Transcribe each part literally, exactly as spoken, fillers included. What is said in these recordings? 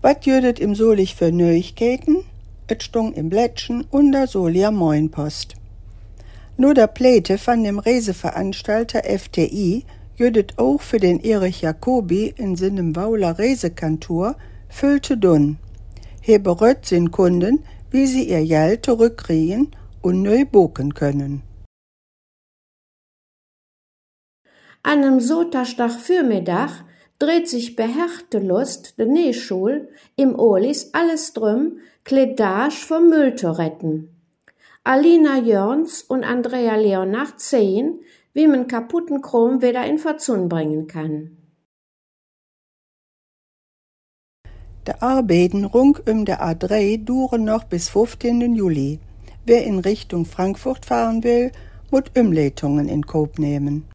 Wat jödet im Solich für Neuigkeiten? Et stung im Blättchen und der Solia Moinpost. Nur der Pläte von dem Reiseveranstalter F T I jödet auch für den Erich Jacobi in seinem Wauler Reisekantor füllte dun. He berät sin Kunden, wie sie ihr Geld zurückkriegen und neu buchen können. An einem Sonntagvormittag dreht sich beherrte Lust de Nähschul im Olis alles drum, Kledage vom Müll zu retten. Alina Jörns und Andrea Leonard sehen, wie man kaputten Chrom wieder in Verzun bringen kann. Die Arbeiten rund um der A drei dauern noch bis fünfzehnten Juli. Wer in Richtung Frankfurt fahren will, muss Umleitungen in Kauf nehmen.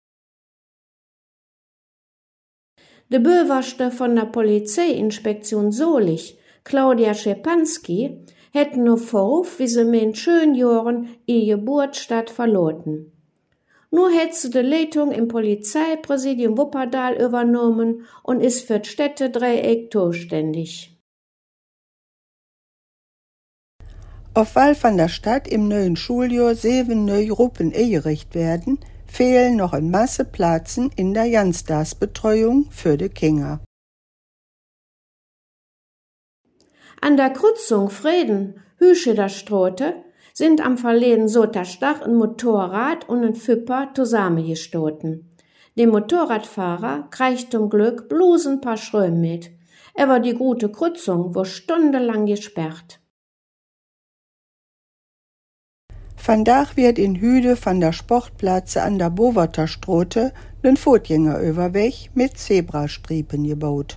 De Böverste von der Polizeiinspektion Solich, Claudia Schepanski, hätten nur Vorwurf, wie sie mit schönen Jahren ihre Geburtsstadt verloren. Nur hätte sie die Leitung im Polizeipräsidium Wuppertal übernommen und ist für das Städtedreieck zuständig. Auf Wahl von der Stadt im neuen Schuljahr sieben neue Gruppen eingerichtet werden, fehlen noch in Masse Plätzen in der Ganztagsbetreuung für die Kinder. An der Kreuzung Frieden-Hüscheder-Strote sind am verleden Sonntag ein Motorrad und ein Füpper zusammengestoßen. Der Motorradfahrer kriegt zum Glück bloß ein paar Schröm mit. Aber die gute Kreuzung war stundenlang gesperrt. Vandaag wird in Hüde von der Sportplatze an der Boverter-Strote ein Fußgängerüberweg mit Zebrastriepen gebaut.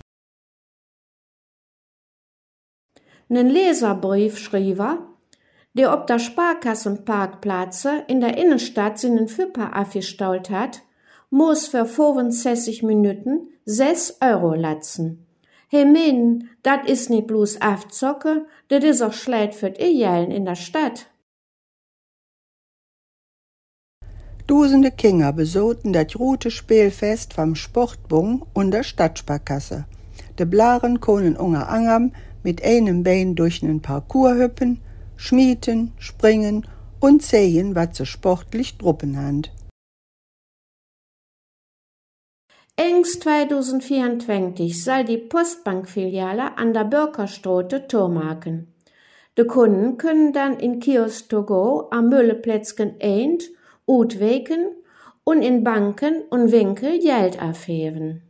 Nen Leserbriefschreiber, der ob der Sparkassenparkplatze in der Innenstadt seinen Füpper aufgestaut hat, muss für fünfundsechzig Minuten sechs Euro latzen. He meinen, dat is nicht bloß Aufzocke, dat is auch schlecht für die Ejelen in der Stadt. Dusende Kinder besuchten das rote Spielfest vom Sportbund und der Stadtsparkasse. De Blaren können unter anderem mit einem Bein durch einen Parcours hüpfen, schmieden, springen und sehen, was sie sportlich druppen haben. Engs zweitausendvierundzwanzig soll die Postbankfiliale an der Bürgerstraße tomaken. Die Kunden können dann in Kiosk to go am Mülleplätzchen eint, utweken und in Banken und Winkel Geld aufheben.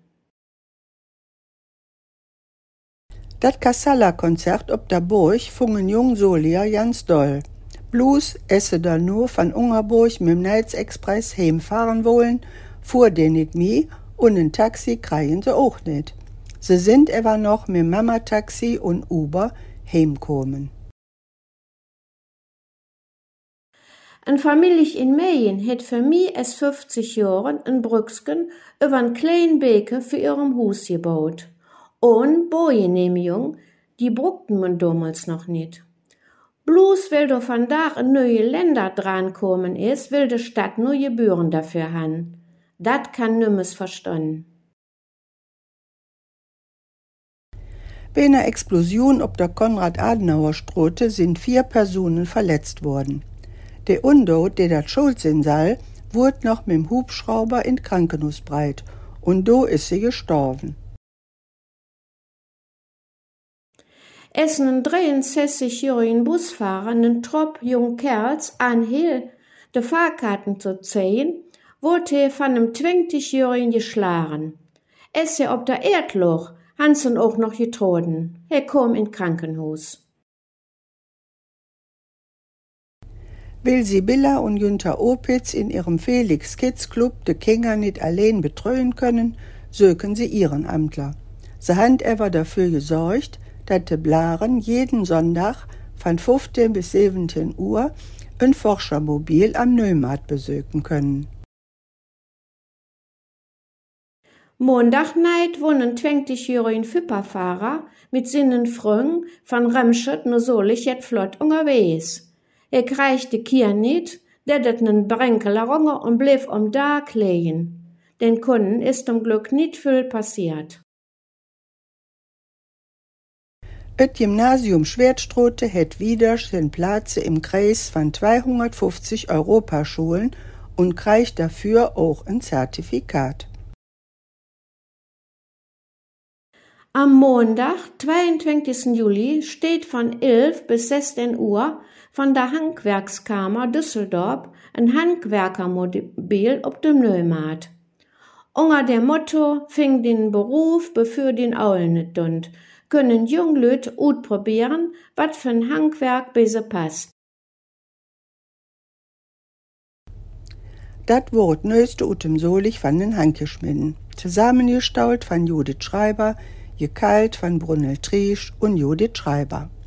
Das Kassala-Konzert ob der Burg fungen jung Solier ganz doll. Bloß esse da nur von Ungerburg mit dem Neitz-Express heimfahren wollen, fuhr den nicht mehr und ein Taxi kriegen sie auch nicht. Sie sind aber noch mit Mama-Taxi und Uber heimkommen. Ein Familie in Meien het für mich es fünfzig Jahren in Brücksken über ein kleinen Beke für ihrem Haus gebaut. Und Baugenehmigung, die bruckten man damals noch nicht. Bloß weil da von da ein neue Länder drankommen ist, will die Stadt nur Gebühren dafür haben. Dat kann nimmes verstanden. Bei einer Explosion ob der Konrad-Adenauer-Straße sind vier Personen verletzt worden. Der Untot, der das schuld sein soll, wurde noch mit dem Hubschrauber in Krankenhaus breit und do ist sie gestorben. Es einen dreiundsechzigjährigen Busfahrer, einen Trupp jungen Kerls, anhielt, de Fahrkarten zu ziehen, wurde er von einem zwanzigjährigen geschlagen. Es er ob der Erdloch, Hansen auch noch getroden. Er kam in Krankenhaus. Will Sibylla und Günther Opitz in ihrem Felix Kids Club de Kinder nicht allein betreuen können, söken sie Ehrenamtler. Sie haben aber dafür gesorgt, dass die Blaren jeden Sonntag von fünfzehn bis siebzehn Uhr ein Forschermobil am Neumarkt besöken können. Montagnacht wurden ein zwanzigjährigen Füpperfahrer mit seinen Freunden von Remscheid nur solich jet flott unterwegs. Er kriegte Kier nicht, der det nen Brenkeler Runge und blieb um da liegen. Den Kunden ist zum Glück nicht viel passiert. Das Gymnasium Schwertstrote hat wieder seinen Platz im Kreis von zweihundertfünfzig Europaschulen und kriegt dafür auch ein Zertifikat. Am Montag, zweiundzwanzigsten Juli, steht von elf bis sechzehn Uhr von der Handwerkskammer Düsseldorf ein Handwerkermobil auf dem Neumarkt. Unter dem Motto „Fing den Beruf, bevor den Aul nicht dund", können Junglüt ausprobieren, wat für ein Handwerk bei sie passt. Das Wort neueste ut dem Solich von den Handgeschmieden, zusammengestaut von Judith Schreiber, gekalt von Brunel Triesch und Judith Schreiber.